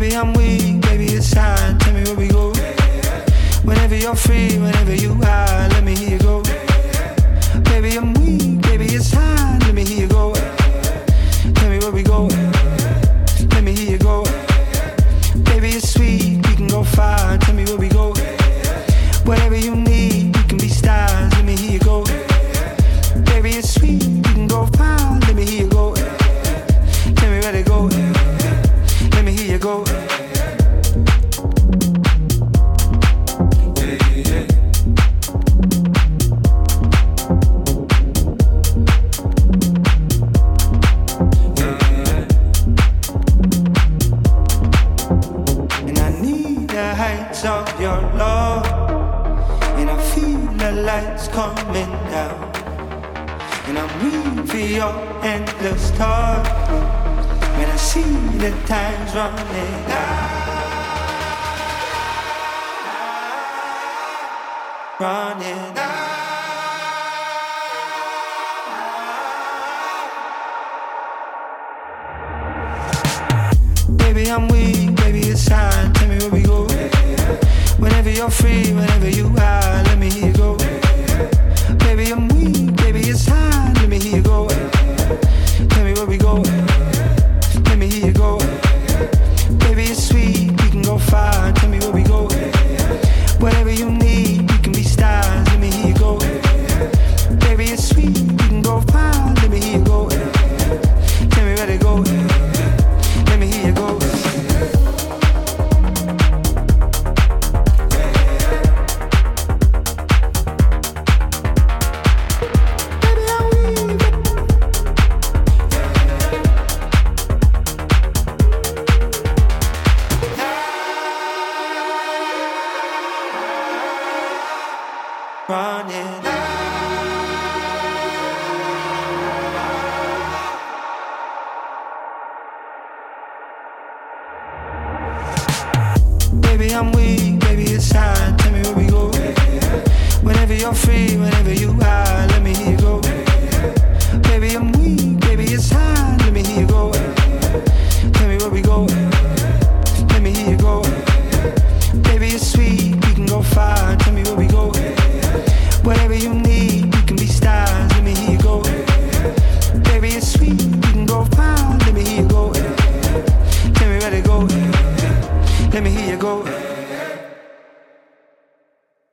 I'm weak, baby, it's time. Tell me where we go. Whenever you're free, whenever you are, let me hear you go. Baby, I'm weak, baby, it's time. Let me hear you go. Tell me where we go. Let me hear you go. Baby, it's sweet, we can go far. Tell me where we go. Whatever you need, we can be stars. Let me hear you go. Baby, it's sweet, we can go far. Let me hear you go. Tell me where to go. Let me hear you go. Of your love, and I feel the lights coming down, and I'm reading for your endless talk. When I see the time's running out, running out. Baby, I'm weak, baby, it's time. Tell me where we go. Whenever you're free, whenever you are, let me hear you go. Baby, I'm weak, baby, it's time. Let me hear you go. Tell me where we go. Let me hear you go. Baby, it's sweet, we can go far. Tell me where we go. Whatever you need, we can be stars. Let me hear you go. Baby, it's sweet, we can go far. Let me hear you go. Tell me where to go. Let me hear you go. Running out. Baby, I'm weak, baby, it's time. Tell me where we go. Whenever you're free, whenever you are, let me hear you go. Baby, I'm weak, baby, it's time. Let me hear you go. Tell me where we go. Let me hear you go. Baby, it's sweet, we can go far. Tell me where we go. Whatever you need, we can be stars. Let me hear you go. Baby, it's sweet, we can go far. Let me hear you go. Tell me where to go. Let me hear you go.